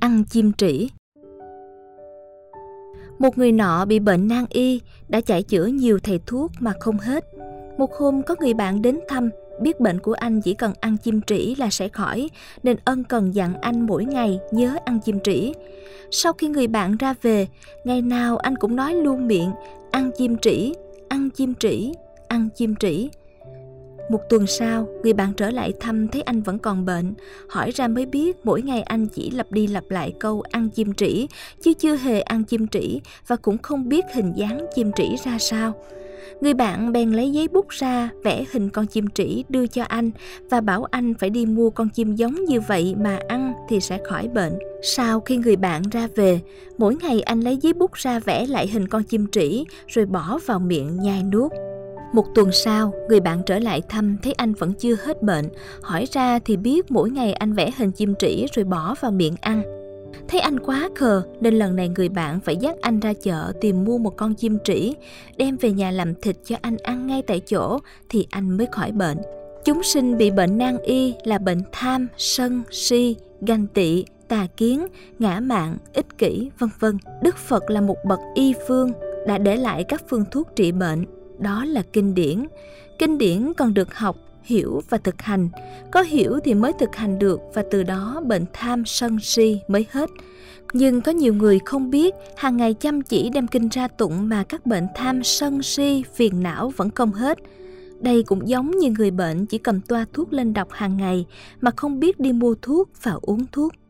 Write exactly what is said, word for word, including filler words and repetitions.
Ăn chim trĩ. Một người nọ bị bệnh nan y, đã chạy chữa nhiều thầy thuốc mà không hết. Một hôm có người bạn đến thăm, biết bệnh của anh chỉ cần ăn chim trĩ là sẽ khỏi, nên ân cần dặn anh mỗi ngày nhớ ăn chim trĩ. Sau khi người bạn ra về, ngày nào anh cũng nói luôn miệng, ăn chim trĩ, ăn chim trĩ, ăn chim trĩ. Một tuần sau, người bạn trở lại thăm thấy anh vẫn còn bệnh, hỏi ra mới biết mỗi ngày anh chỉ lặp đi lặp lại câu ăn chim trĩ, chứ chưa hề ăn chim trĩ và cũng không biết hình dáng chim trĩ ra sao. Người bạn bèn lấy giấy bút ra vẽ hình con chim trĩ đưa cho anh và bảo anh phải đi mua con chim giống như vậy mà ăn thì sẽ khỏi bệnh. Sau khi người bạn ra về, mỗi ngày anh lấy giấy bút ra vẽ lại hình con chim trĩ rồi bỏ vào miệng nhai nuốt. Một tuần sau, người bạn trở lại thăm thấy anh vẫn chưa hết bệnh, hỏi ra thì biết mỗi ngày anh vẽ hình chim trĩ rồi bỏ vào miệng ăn. Thấy anh quá khờ nên lần này người bạn phải dắt anh ra chợ tìm mua một con chim trĩ, đem về nhà làm thịt cho anh ăn ngay tại chỗ thì anh mới khỏi bệnh. Chúng sinh bị bệnh nan y là bệnh tham, sân, si, ganh tị, tà kiến, ngã mạn, ích kỷ, vân vân. Đức Phật là một bậc y phương, đã để lại các phương thuốc trị bệnh, đó là kinh điển. Kinh điển còn được học, hiểu và thực hành. Có hiểu thì mới thực hành được và từ đó bệnh tham sân si mới hết. Nhưng có nhiều người không biết, hàng ngày chăm chỉ đem kinh ra tụng mà các bệnh tham sân si, phiền não vẫn không hết. Đây cũng giống như người bệnh chỉ cầm toa thuốc lên đọc hàng ngày mà không biết đi mua thuốc và uống thuốc.